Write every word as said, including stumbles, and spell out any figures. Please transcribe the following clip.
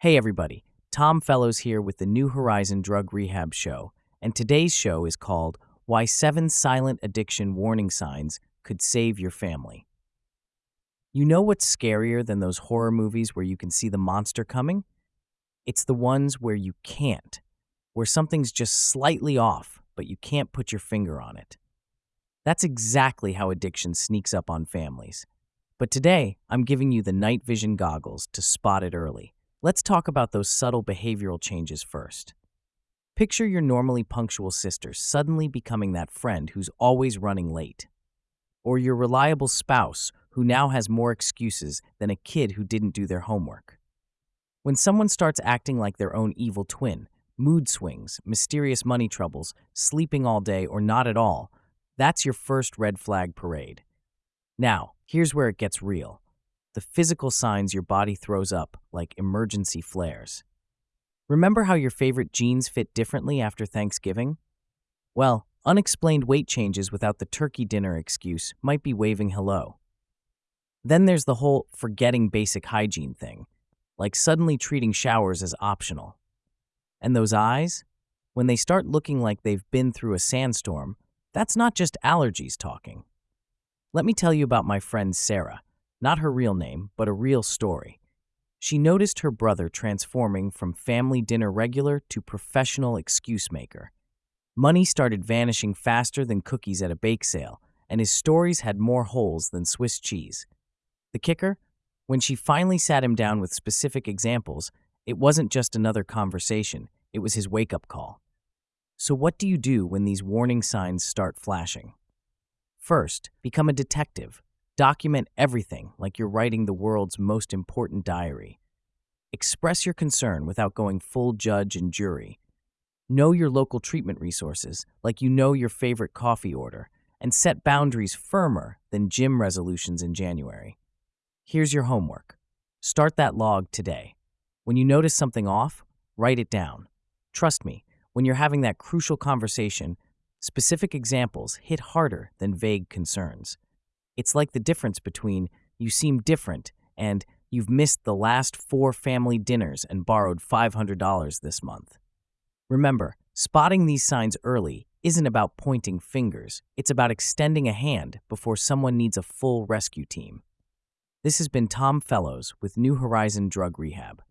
Hey everybody, Tom Fellows here with the New Horizon Drug Rehab Show, and today's show is called Why Seven Silent Addiction Warning Signs Could Save Your Family. You know what's scarier than those horror movies where you can see the monster coming? It's the ones where you can't, where something's just slightly off, but you can't put your finger on it. That's exactly how addiction sneaks up on families. But today, I'm giving you the night vision goggles to spot it early. Let's talk about those subtle behavioral changes first. Picture your normally punctual sister suddenly becoming that friend who's always running late. Or your reliable spouse who now has more excuses than a kid who didn't do their homework. When someone starts acting like their own evil twin, mood swings, mysterious money troubles, sleeping all day or not at all, that's your first red flag parade. Now, here's where it gets real. The physical signs your body throws up, like emergency flares. Remember how your favorite jeans fit differently after Thanksgiving? Well, unexplained weight changes without the turkey dinner excuse might be waving hello. Then there's the whole forgetting basic hygiene thing, like suddenly treating showers as optional. And those eyes? When they start looking like they've been through a sandstorm, that's not just allergies talking. Let me tell you about my friend Sarah. Not her real name, but a real story. She noticed her brother transforming from family dinner regular to professional excuse maker. Money started vanishing faster than cookies at a bake sale, and his stories had more holes than Swiss cheese. The kicker? When she finally sat him down with specific examples, it wasn't just another conversation, it was his wake-up call. So what do you do when these warning signs start flashing? First, become a detective. Document everything like you're writing the world's most important diary. Express your concern without going full judge and jury. Know your local treatment resources like you know your favorite coffee order, and set boundaries firmer than gym resolutions in January. Here's your homework. Start that log today. When you notice something off, write it down. Trust me, when you're having that crucial conversation, specific examples hit harder than vague concerns. It's like the difference between you seem different and you've missed the last four family dinners and borrowed five hundred dollars this month. Remember, spotting these signs early isn't about pointing fingers. It's about extending a hand before someone needs a full rescue team. This has been Tom Fellows with New Horizon Drug Rehab.